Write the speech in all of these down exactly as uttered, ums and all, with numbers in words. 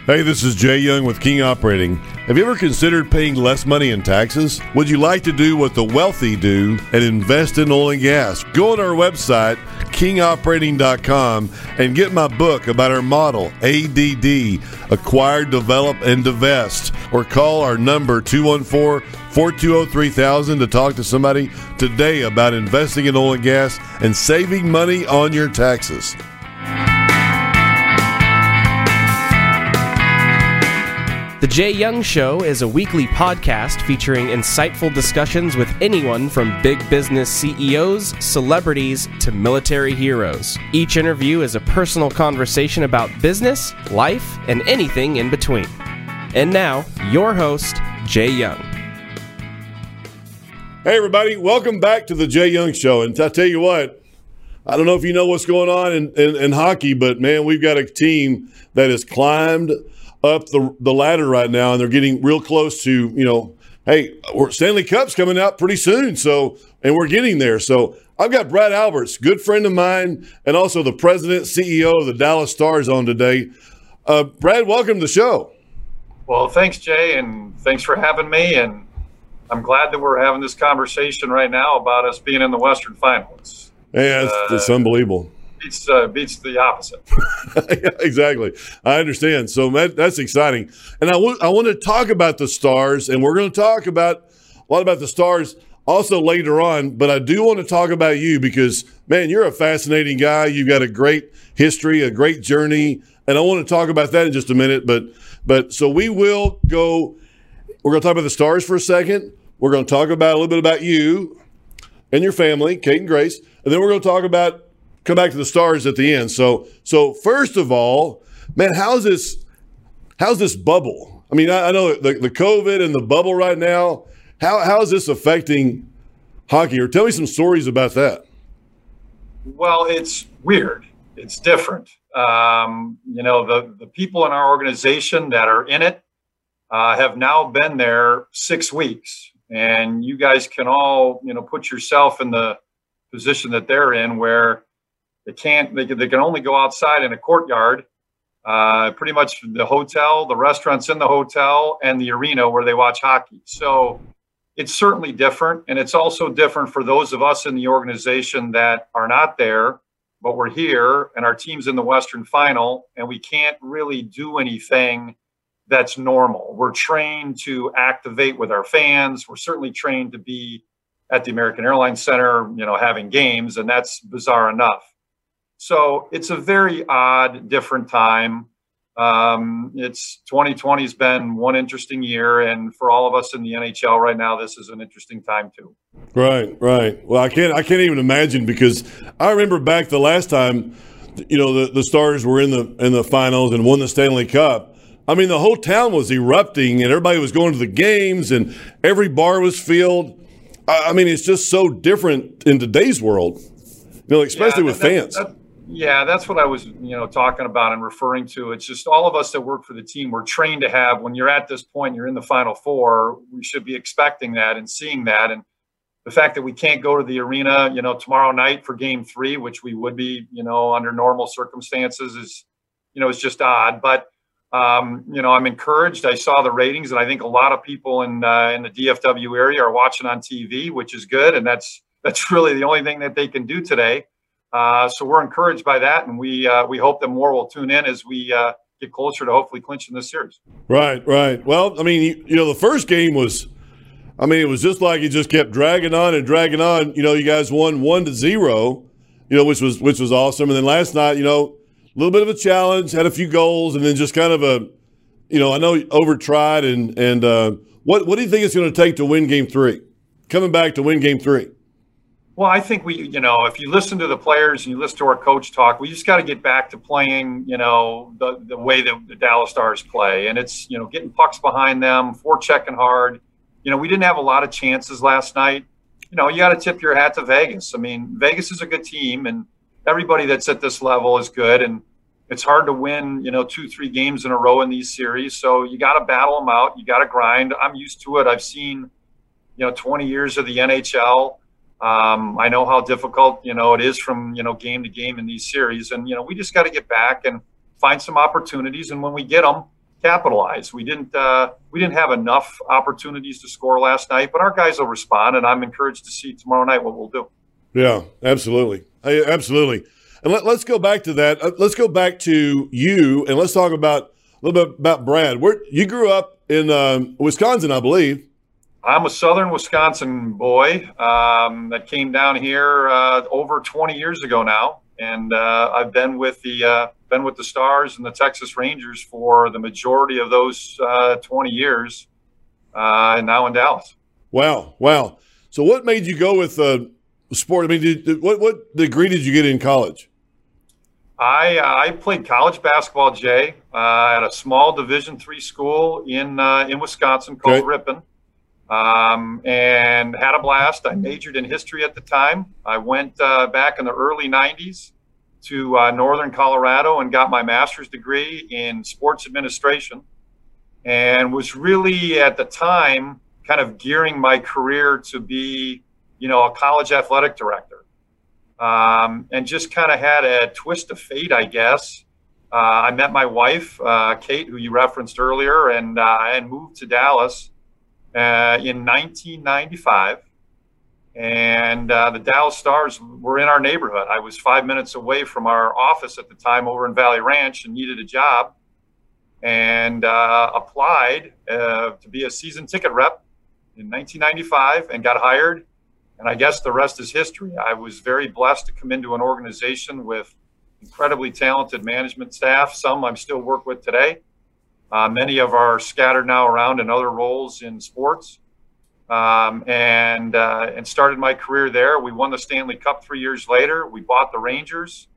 Hey, this is Jay Young with King Operating. Have you ever considered paying less money in taxes? Would you like to do what the wealthy do and invest in oil and gas? Go on our website, king operating dot com, and get my book about our model, A D D, Acquire, Develop, and Divest. Or call our number, two one four, four two zero, three thousand, to talk to somebody today about investing in oil and gas and saving money on your taxes. The Jay Young Show is a weekly podcast featuring insightful discussions with anyone from big business C E Os, celebrities, to military heroes. Each interview is a personal conversation about business, life, and anything in between. And now, your host, Jay Young. Hey, everybody. Welcome back to the Jay Young Show. And I tell you what, I don't know if you know what's going on in, in, in hockey, but, man, we've got a team that has climbed up the the ladder right now, and they're getting real close to, you know, hey, Stanley Cup's coming out pretty soon, so, and we're getting there. So I've got Brad Alberts, good friend of mine, and also the president, C E O of the Dallas Stars on today. Uh, Brad, welcome to the show. Well, thanks, Jay, and thanks for having me, and I'm glad that we're having this conversation right now about us being in the Western Final. It's, yeah, it's, uh, it's unbelievable. Beats, uh, beats the opposite. Yeah, exactly. I understand. So that, that's exciting. And I, w- I want to talk about the Stars, and we're going to talk about a lot about the Stars also later on, but I do want to talk about you because, man, you're a fascinating guy. You've got a great history, a great journey, and I want to talk about that in just a minute. But, but so we will go – we're going to talk about the Stars for a second. We're going to talk about a little bit about you and your family, Kate and Grace, and then we're going to talk about – come back to the Stars at the end. So, so first of all, man, how's this? How's this bubble? I mean, I, I know the, the COVID and the bubble right now. How how is this affecting hockey? Or tell me some stories about that. Well, it's weird. It's different. Um, you know, the the people in our organization that are in it uh, have now been there six weeks, and you guys can all, you know, put yourself in the position that they're in, where They can't. They can, they can only go outside in a courtyard. Uh, pretty much the hotel, the restaurants in the hotel, and the arena where they watch hockey. So it's certainly different, and it's also different for those of us in the organization that are not there, but we're here, and our team's in the Western Final, and we can't really do anything that's normal. We're trained to activate with our fans. We're certainly trained to be at the American Airlines Center, you know, having games, and that's bizarre enough. So it's a very odd, different time. Um, it's twenty twenty has been one interesting year, and for all of us in the N H L right now, this is an interesting time too. Right, right. Well, I can't, I can't even imagine, because I remember back the last time, you know, the, the Stars were in the in the finals and won the Stanley Cup. I mean, the whole town was erupting, and everybody was going to the games, and every bar was filled. I, I mean, it's just so different in today's world, you know, especially yeah, with that, fans. That, that, Yeah, that's what I was, you know, talking about and referring to. It's just all of us that work for the team, we're trained to have, when you're at this point, you're in the Final Four, we should be expecting that and seeing that. And the fact that we can't go to the arena, you know, tomorrow night for game three, which we would be, you know, under normal circumstances is, you know, it's just odd. But, um, you know, I'm encouraged. I saw the ratings, and I think a lot of people in uh, in the D F W area are watching on T V, which is good. And that's that's really the only thing that they can do today. Uh, so we're encouraged by that, and we uh, we hope that more will tune in as we uh, get closer to hopefully clinching this series. Right, right. Well, I mean, you, you know, the first game was, I mean, it was just like it just kept dragging on and dragging on. You know, you guys won one to zero, you know, which was which was awesome. And then last night, you know, a little bit of a challenge, had a few goals, and then just kind of a, you know, I know over tried. And and uh, what what do you think it's going to take to win game three? Coming back to win game three. Well, I think we, you know, if you listen to the players and you listen to our coach talk, we just got to get back to playing, you know, the, the way that the Dallas Stars play. And it's, you know, getting pucks behind them, forechecking hard. You know, we didn't have a lot of chances last night. You know, you got to tip your hat to Vegas. I mean, Vegas is a good team, and everybody that's at this level is good. And it's hard to win, you know, two, three games in a row in these series. So you got to battle them out. You got to grind. I'm used to it. I've seen, you know, twenty years of the N H L. Um, I know how difficult, you know, it is from, you know, game to game in these series. And, you know, we just got to get back and find some opportunities. And when we get them, capitalize. We didn't uh, we didn't have enough opportunities to score last night, but our guys will respond, and I'm encouraged to see tomorrow night what we'll do. Yeah, absolutely. Hey, absolutely. And let, let's go back to that. Uh, let's go back to you, and let's talk about a little bit about Brad. Where you grew up in um, Wisconsin, I believe. I'm a Southern Wisconsin boy um, that came down here uh, over twenty years ago now, and uh, I've been with the uh, been with the Stars and the Texas Rangers for the majority of those uh, twenty years, uh, and now in Dallas. Wow, wow. So, what made you go with uh, sport? I mean, did, what what degree did you get in college? I uh, I played college basketball, Jay, uh, at a small Division three school in uh, in Wisconsin called Okay. Ripon. Um, and had a blast. I majored in history at the time. I went uh, back in the early nineties to uh, Northern Colorado and got my master's degree in sports administration, and was really at the time kind of gearing my career to be, you know, a college athletic director. Um, and just kind of had a twist of fate, I guess. Uh, I met my wife, uh, Kate, who you referenced earlier, and uh, and moved to Dallas Uh, in nineteen ninety-five, and uh, the Dallas Stars were in our neighborhood. I was five minutes away from our office at the time over in Valley Ranch and needed a job, and uh, applied uh, to be a season ticket rep in nineteen ninety-five and got hired. And I guess the rest is history. I was very blessed to come into an organization with incredibly talented management staff, some I still work with today. Uh, many of are scattered now around in other roles in sports, um, and uh, and started my career there. We won the Stanley Cup three years later. We bought the Rangers.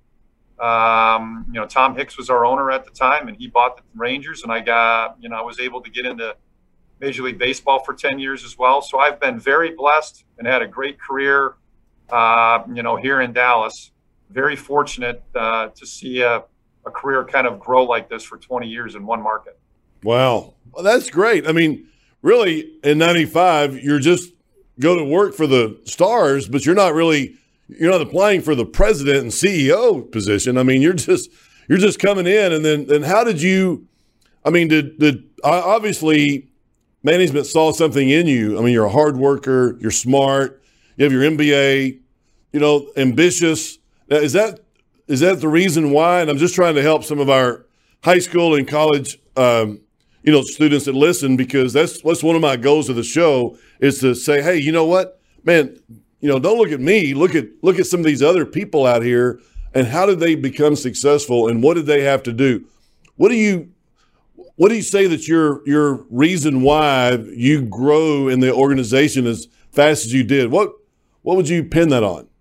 Um, you know, Tom Hicks was our owner at the time, and he bought the Rangers. And I got, you know, I was able to get into Major League Baseball for ten years as well. So I've been very blessed and had a great career, uh, you know, here in Dallas. Very fortunate uh, to see a a career kind of grow like this for twenty years in one market. Wow. Well, that's great. I mean, really, in ninety-five, you're just go to work for the Stars, but you're not really you're not applying for the president and C E O position. I mean, you're just you're just coming in, and then and how did you? I mean, did did obviously management saw something in you? I mean, you're a hard worker, you're smart, you have your M B A, you know, ambitious. Now, is that Is that the reason why? And I'm just trying to help some of our high school and college, um, you know, students that listen, because that's what's one of my goals of the show is to say, hey, you know what, man, you know, don't look at me. Look at look at some of these other people out here, and how did they become successful, and what did they have to do? What do you what do you say that your your reason why you grow in the organization as fast as you did? What what would you pin that on?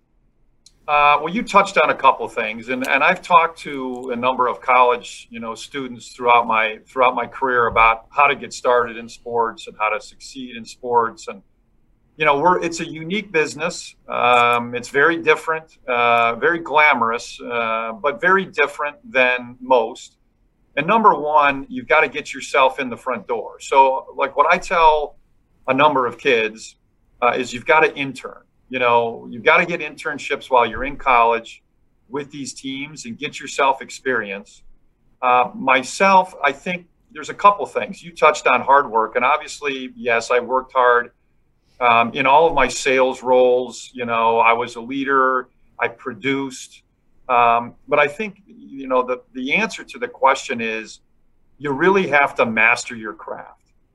Uh, well, you touched on a couple of things, and, and I've talked to a number of college, you know, students throughout my throughout my career about how to get started in sports and how to succeed in sports. And you know, we're it's a unique business. Um, it's very different, uh, very glamorous, uh, but very different than most. And number one, you've got to get yourself in the front door. So, like what I tell a number of kids uh, is, you've got to intern. You know, you've got to get internships while you're in college with these teams and get yourself experience. Uh, myself, I think there's a couple things. You touched on hard work. And obviously, yes, I worked hard um, in all of my sales roles. You know, I was a leader. I produced. Um, but I think, you know, the, the answer to the question is, you really have to master your craft.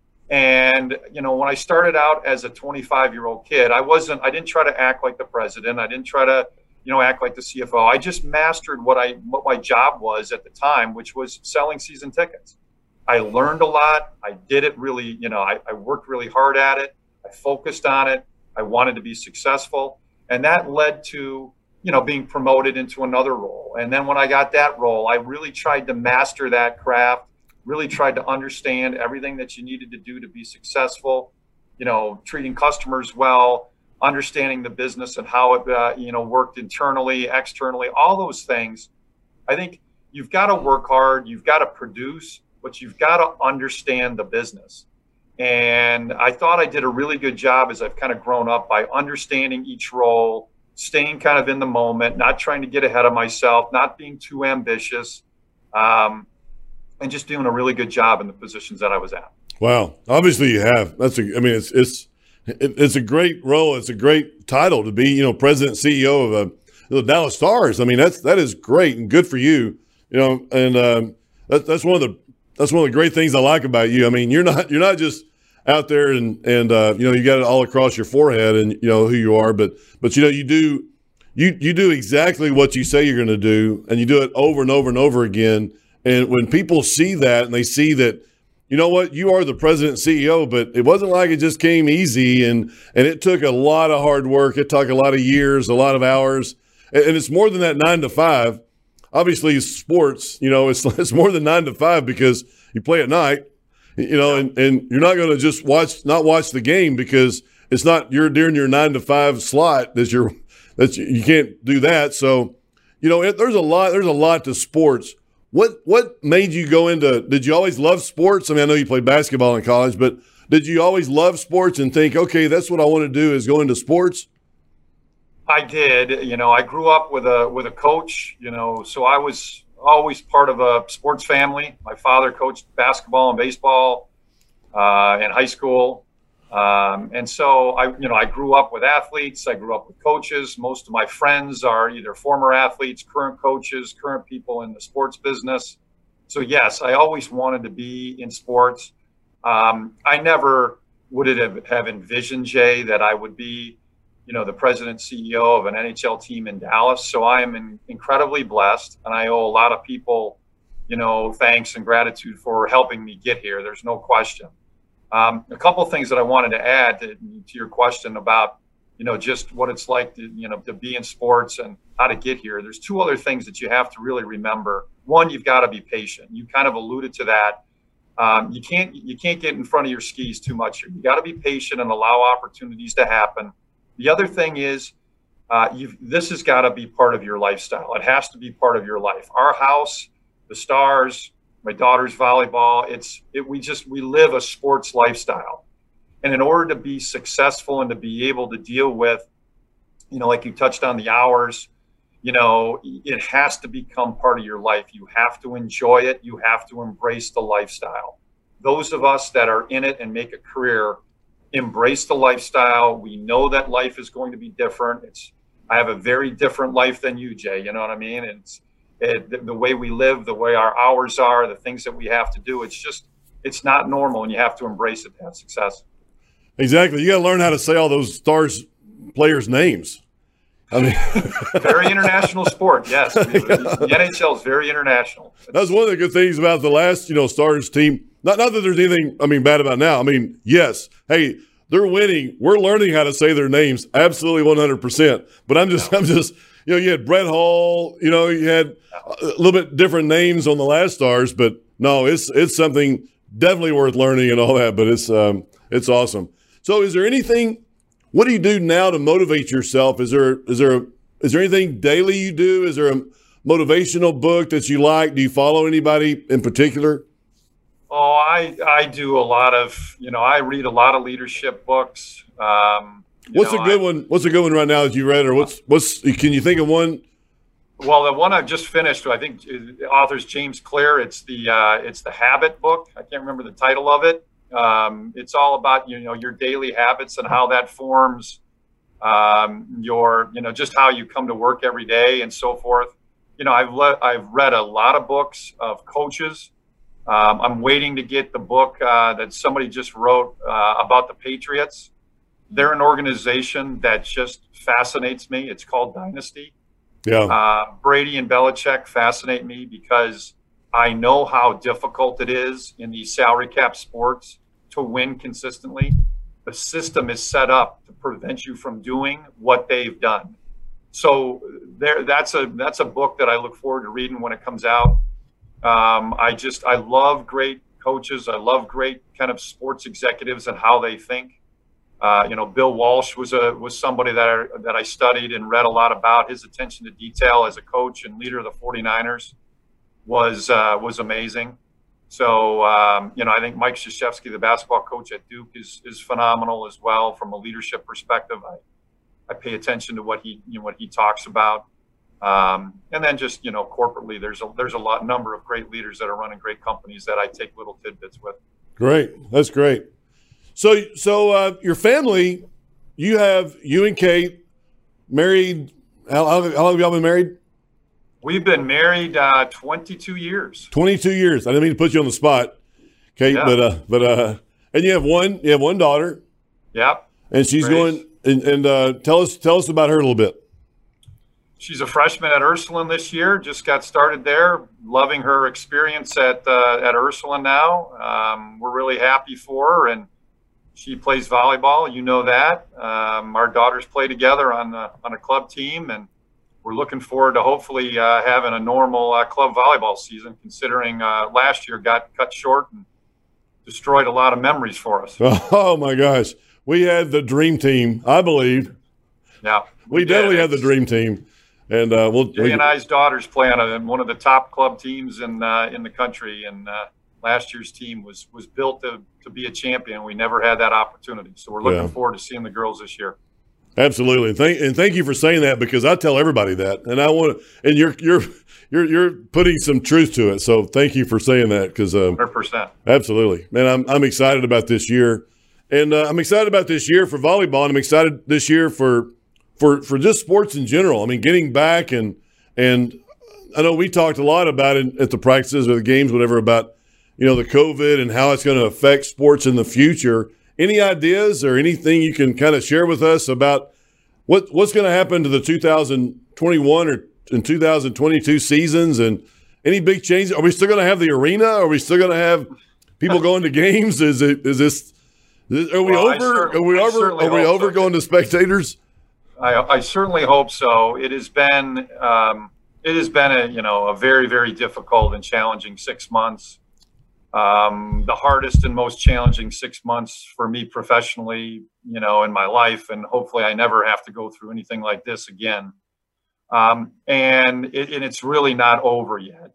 And, you know, when I started out as a twenty-five-year-old kid, I wasn't, I didn't try to act like the president. I didn't try to, you know, act like the C F O. I just mastered what I, what my job was at the time, which was selling season tickets. I learned a lot. I did it really, you know, I, I worked really hard at it. I focused on it. I wanted to be successful. And that led to, you know, being promoted into another role. And then when I got that role, I really tried to master that craft. Really tried to understand everything that you needed to do to be successful, you know, treating customers well, understanding the business and how it, uh, you know, worked internally, externally, all those things. I think you've got to work hard, you've got to produce, but you've got to understand the business. And I thought I did a really good job as I've kind of grown up by understanding each role, staying kind of in the moment, not trying to get ahead of myself, not being too ambitious. Um, and just doing a really good job in the positions that I was at. Wow. Obviously you have. That's a, I mean, it's, it's, it's a great role. It's a great title to be, you know, president, C E O of a, the Dallas Stars. I mean, that's, that is great and good for you, you know, and um, that, that's one of the, that's one of the great things I like about you. I mean, you're not, you're not just out there and, and, uh, you know, you got it all across your forehead and you know who you are, but, but, you know, you do, you, you do exactly what you say you're going to do, and you do it over and over and over again. And when people see that and they see that, you know what, you are the president and C E O, but it wasn't like it just came easy, and, and it took a lot of hard work. It took a lot of years, a lot of hours, and, and it's more than that nine to five. Obviously, sports, you know, it's, it's more than nine to five because you play at night, you know, and, and you're not going to just watch, not watch the game because it's not you're during your nine to five slot that you're, that you, you can't do that. So, you know, it, there's a lot, there's a lot to sports. What what made you go into – did you always love sports? I mean, I know you played basketball in college, but did you always love sports and think, okay, that's what I want to do is go into sports? I did. You know, I grew up with a with a coach, you know, so I was always part of a sports family. My father coached basketball and baseball uh, in high school. Um, and so I, you know, I grew up with athletes. I grew up with coaches. Most of my friends are either former athletes, current coaches, current people in the sports business. So yes, I always wanted to be in sports. Um, I never would it have, have envisioned, Jay, that I would be, you know, the president, C E O of an N H L team in Dallas. So I am in, incredibly blessed, and I owe a lot of people, you know, thanks and gratitude for helping me get here. There's no question. Um, a couple of things that I wanted to add to, to your question about, you know, just what it's like to, you know, to be in sports and how to get here. There's two other things that you have to really remember. One, you've got to be patient. You kind of alluded to that. Um, you can't you can't get in front of your skis too much here. You got to be patient and allow opportunities to happen. The other thing is, uh, you've, this has got to be part of your lifestyle. It has to be part of your life. Our house, the Stars, my daughter's volleyball, it's it, we just we live a sports lifestyle. And in order to be successful and to be able to deal with, you know, like you touched on the hours, you know, it has to become part of your life. You have to enjoy it. You have to embrace the lifestyle. Those of us that are in it and make a career, embrace the lifestyle. We know that life is going to be different. It's I have a very different life than you, Jay. You know what I mean? It's It, the, the way we live, the way our hours are, the things that we have to do, it's just, it's not normal, and you have to embrace it to have success. Exactly. You got to learn how to say all those Stars players' names. I mean, very international sport, yes. The N H L is very international. That's one of the good things about the last, you know, Stars team. Not, not that there's anything, I mean, bad about now. I mean, yes, hey, they're winning. We're learning how to say their names, absolutely one hundred percent. But I'm just, I'm just. You know, you had Brett Hall, you know, you had a little bit different names on the last Stars, but no, it's it's something definitely worth learning and all that, but it's um, it's awesome. So is there anything, what do you do now to motivate yourself? Is there is there a, is there anything daily you do? Is there a motivational book that you like? Do you follow anybody in particular? Oh, I I do a lot of, you know, I read a lot of leadership books. Um You what's know, a good I, one? What's a good one right now that you read, or what's what's? Can you think of one? Well, the one I just finished, I think the author's James Clear. It's the uh, it's the Habit book. I can't remember the title of it. Um, it's all about you know your daily habits and how that forms um, your you know just how you come to work every day and so forth. You know, I've le- I've read a lot of books of coaches. Um, I'm waiting to get the book uh, that somebody just wrote uh, about the Patriots. They're an organization that just fascinates me. It's called Dynasty. Yeah. Uh, Brady and Belichick fascinate me because I know how difficult it is in these salary cap sports to win consistently. The system is set up to prevent you from doing what they've done. So there, that's a that's a book that I look forward to reading when it comes out. Um, I just I love great coaches. I love great kind of sports executives and how they think. Uh, you know, Bill Walsh was a was somebody that I, that I studied and read a lot about. His attention to detail as a coach and leader of the forty-niners was uh, was amazing. So, um, you know, I think Mike Krzyzewski, the basketball coach at Duke, is is phenomenal as well from a leadership perspective. I, I pay attention to what he you know, what he talks about. Um, and then just, you know, corporately, there's a, there's a lot number of great leaders that are running great companies that I take little tidbits with. Great. That's great. So, so uh, your family, you have, you and Kate married, how, how long have y'all been married? We've been married uh, twenty-two years. twenty-two years. I didn't mean to put you on the spot, Kate, Yeah. but, uh, but, uh, and you have one, you have one daughter. Yep. And she's Grace. going, and, and uh, tell us, tell us about her a little bit. She's a freshman at Ursuline this year. Just got started there. Loving her experience at uh, at Ursuline now. Um, we're really happy for her, and she plays volleyball. You know that. Um, our daughters play together on the, on a club team, and we're looking forward to hopefully uh, having a normal uh, club volleyball season. Considering uh, last year got cut short and destroyed a lot of memories for us. Oh my gosh, we had the dream team, I believe. Yeah, We, did. definitely had the dream team, and uh, we'll. Jay we, and I's daughters play on a, one of the top club teams in uh, in the country, and uh, last year's team was was built to to be a champion. We never had that opportunity, so we're looking Yeah. forward to seeing the girls this year. Absolutely, and thank and thank you for saying that, because I tell everybody that, and I want to, and you're you're you're you're putting some truth to it. So thank you for saying that, because um, one hundred percent. absolutely, man, I'm I'm excited about this year, and uh, I'm excited about this year for volleyball, and I'm excited this year for for for just sports in general. I mean, getting back and and I know we talked a lot about it at the practices or the games, whatever, about you know the COVID and how it's going to affect sports in the future. Any ideas or anything you can kind of share with us about what what's going to happen to the two thousand twenty-one or and two thousand twenty-two seasons, and any big changes? Are we still going to have the arena? Are we still going to have people going to games? Is it is this? Is, are we Well, I over? cer- are we I over? certainly Are we hope over so. going to spectators? I, I certainly hope so. It has been um, it has been a you know a very very difficult and challenging six months. Um, the hardest and most challenging six months for me professionally, you know, in my life, and hopefully I never have to go through anything like this again. Um, and, it, and it's really not over yet.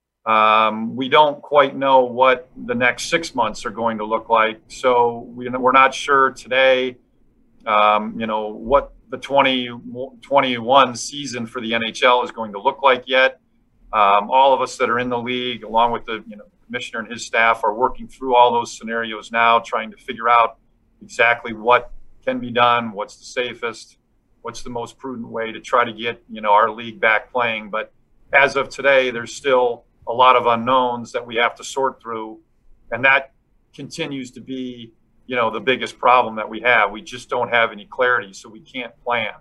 Um, we don't quite know what the next six months are going to look like. So we, we're not sure today, um, you know, what the twenty twenty-one season for the N H L is going to look like yet. Um, all of us that are in the league, along with the, you know, commissioner and his staff, are working through all those scenarios now, trying to figure out exactly what can be done, what's the safest, what's the most prudent way to try to get, you know, our league back playing. But as of today, there's still a lot of unknowns that we have to sort through, and that continues to be, you know, the biggest problem that we have. We just don't have any clarity, so we can't plan.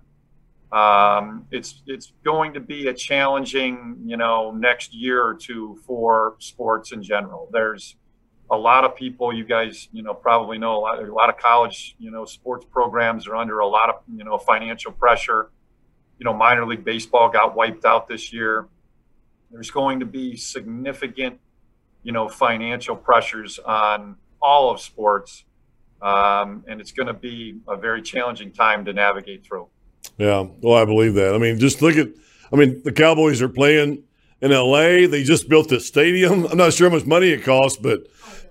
Um, it's it's going to be a challenging, you know, next year or two for sports in general. There's a lot of people, you guys, you know, probably know a lot, a lot of college, you know, sports programs are under a lot of, you know, financial pressure. You know, minor league baseball got wiped out this year. There's going to be significant, you know, financial pressures on all of sports. Um, and it's going to be a very challenging time to navigate through. Yeah, well, I believe that. I mean, just look at, I mean, the Cowboys are playing in L A. They just built this stadium. I'm not sure how much money it costs, but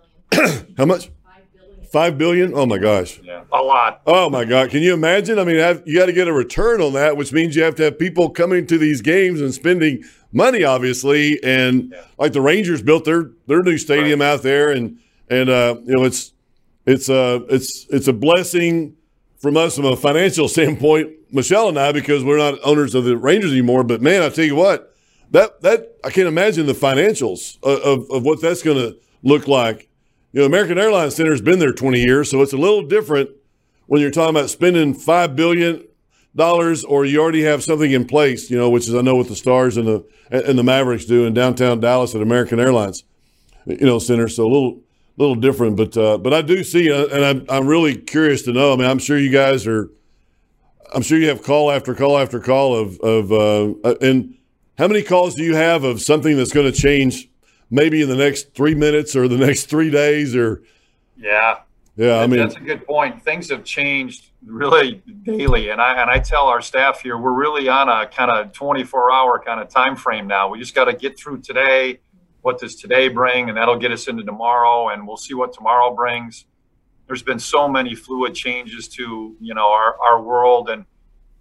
how much? Five billion. Five billion? Oh my gosh. Yeah, a lot. Oh my God. Can you imagine? I mean, have, you got to get a return on that, which means you have to have people coming to these games and spending money, obviously. And Yeah. like the Rangers built their their new stadium out there, and and uh, you know, it's it's uh it's it's a blessing from us from a financial standpoint, Michelle and I, because we're not owners of the Rangers anymore. But man, I tell you what, that that I can't imagine the financials of, of, of what that's going to look like. You know, American Airlines Center has been there twenty years, so it's a little different when you're talking about spending five billion dollars, or you already have something in place. You know, which is I know what the Stars and the and the Mavericks do in downtown Dallas at American Airlines, you know, Center. So a little. little different, but uh, but I do see, uh, and I'm I'm really curious to know. I mean, I'm sure you guys are. I'm sure you have call after call after call of of uh, and how many calls do you have of something that's going to change, maybe in the next three minutes or the next three days or? Yeah, Yeah, I mean that's a good point. Things have changed really daily, and I and I tell our staff here we're really on a kind of twenty-four hour kind of time frame now. We just got to get through today. What does today bring? And that'll get us into tomorrow, and we'll see what tomorrow brings. There's been so many fluid changes to, you know, our, our world. And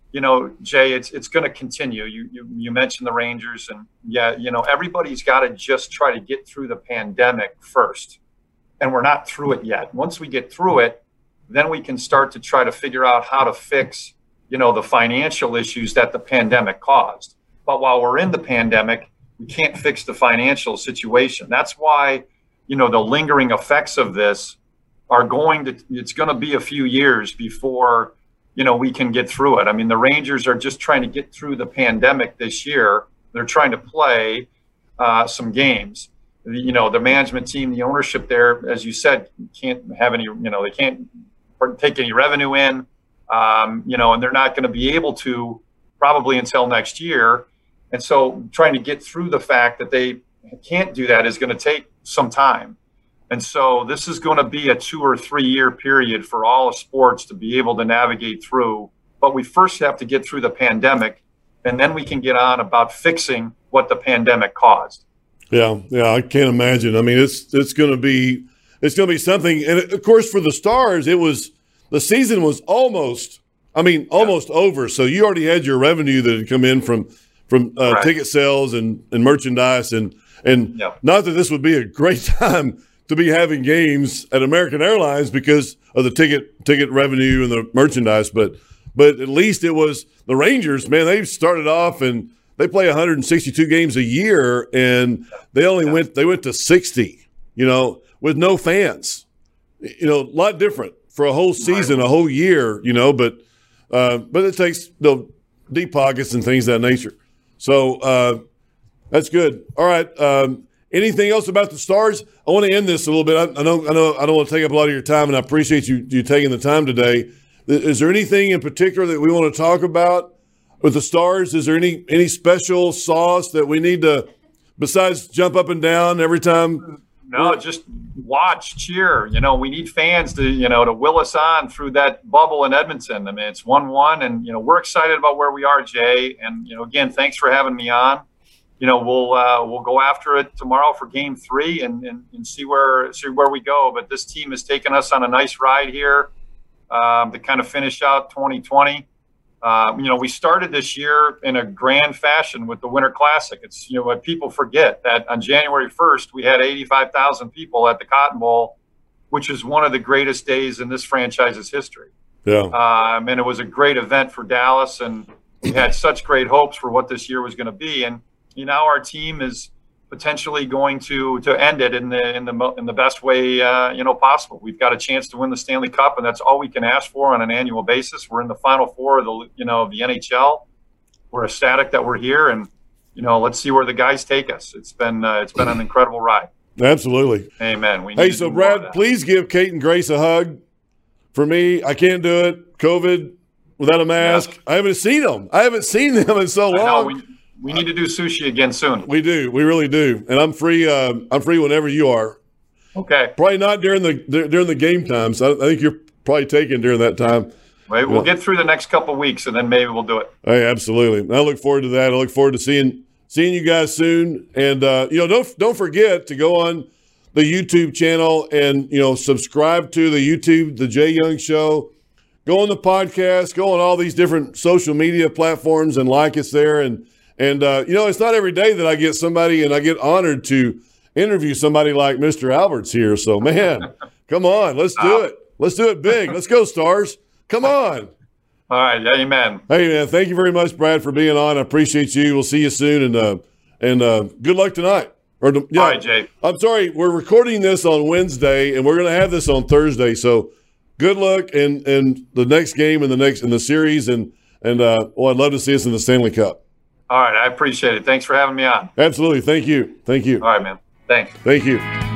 you know, Jay, it's it's going to continue. You, you you mentioned the Rangers, and yeah, you know, everybody's got to just try to get through the pandemic first, and we're not through it yet. Once we get through it, then we can start to try to figure out how to fix, you know, the financial issues that the pandemic caused. But while we're in the pandemic, we can't fix the financial situation. That's why, you know, the lingering effects of this are going to, it's going to be a few years before, you know, we can get through it. I mean, the Rangers are just trying to get through the pandemic this year. They're trying to play uh, some games. The, you know, the management team, the ownership there, as you said, can't have any, you know, they can't take any revenue in, um, you know, and they're not going to be able to probably until next year. And so trying to get through the fact that they can't do that is going to take some time. And so this is going to be a two or three year period for all of sports to be able to navigate through. But we first have to get through the pandemic, and then we can get on about fixing what the pandemic caused. Yeah, yeah, I can't imagine. I mean, it's it's going to be it's going to be something. And of course, for the Stars, it was the season was almost, I mean, almost yeah. over. So you already had your revenue that had come in from from uh, right. ticket sales and, and merchandise, and and yeah. not that this would be a great time to be having games at American Airlines because of the ticket ticket revenue and the merchandise, but but at least it was the Rangers, man, they started off and they play one hundred sixty-two games a year, and they only yeah. went they went to sixty, you know, with no fans. You know, a lot different for a whole season, right. a whole year, you know, but uh, but it takes you know, deep pockets and things of that nature. So uh, that's good. All right. Um, Anything else about the Stars? I want to end this a little bit. I, I know, I know, I don't want to take up a lot of your time, and I appreciate you you taking the time today. Is there anything in particular that we want to talk about with the Stars? Is there any any special sauce that we need to, besides jump up and down every time? No, just watch, cheer. You know, we need fans to you know to will us on through that bubble in Edmonton. I mean, it's one one, and you know we're excited about where we are, Jay. And you know, again, thanks for having me on. You know, we'll uh, we'll go after it tomorrow for game three and, and, and see where see where we go. But this team has taken us on a nice ride here um, to kind of finish out twenty twenty. Um, you know, we started this year in a grand fashion with the Winter Classic. It's, you know, what people forget that on January first, we had eighty-five thousand people at the Cotton Bowl, which is one of the greatest days in this franchise's history. Yeah. Um, and it was a great event for Dallas, and we had such great hopes for what this year was going to be. And you know, our team is potentially going to to end it in the in the in the best way uh, you know possible. We've got a chance to win the Stanley Cup, and that's all we can ask for on an annual basis. We're in the Final Four of the you know of the N H L. We're ecstatic that we're here, and you know, let's see where the guys take us. It's been uh, it's been an incredible ride. Absolutely. Amen. We need hey, to so Brad, please give Kate and Grace a hug for me. I can't do it. COVID without a mask. Yeah. I haven't seen them. I haven't seen them in so long. I know, we, We need to do sushi again soon. We do. We really do. And I'm free. Uh, I'm free whenever you are. Okay. Probably not during the during the game times. I, I think you're probably taken during that time. Maybe we'll get through the next couple of weeks, and then maybe we'll do it. Hey, absolutely. I look forward to that. I look forward to seeing seeing you guys soon. And uh, you know, don't don't forget to go on the YouTube channel and you know subscribe to the YouTube, the Jay Young Show. Go on the podcast. Go on all these different social media platforms and like us there. And And, uh, you know, it's not every day that I get somebody and I get honored to interview somebody like Mister Alberts here. So, man, come on. Let's do it. Let's do it big. Let's go, Stars. Come on. All right. Amen. Hey, man, thank you very much, Brad, for being on. I appreciate you. We'll see you soon. And uh, and uh, good luck tonight. Or, yeah, all right, Jay. I'm sorry. We're recording this on Wednesday, and we're going to have this on Thursday. So good luck in, in the next game in the next in the series. And, and uh, well, I'd love to see us in the Stanley Cup. All right. I appreciate it. Thanks for having me on. Absolutely. Thank you. Thank you. All right, man. Thanks. Thank you.